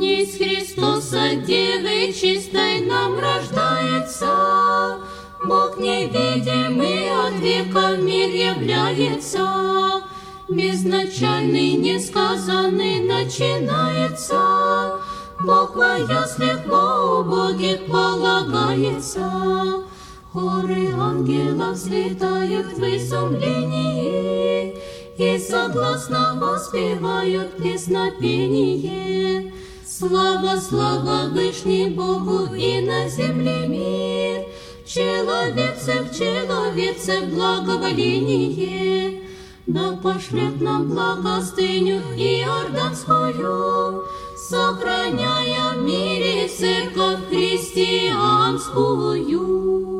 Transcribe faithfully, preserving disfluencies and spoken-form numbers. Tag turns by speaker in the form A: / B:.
A: Низ Христос от Девы чистой нам рождается, Бог невидимый от века в мир является, безначальный, несказанный начинается, Бог во яслях во убогих полагается. Хоры ангелов взлетают в изумлении и согласно воспевают песнопение. Слава, слава Вышний Богу и на земле мир, человецев, человецев благоволение. Да пошлет нам благостыню иорданскую, сохраняя в мире церковь христианскую.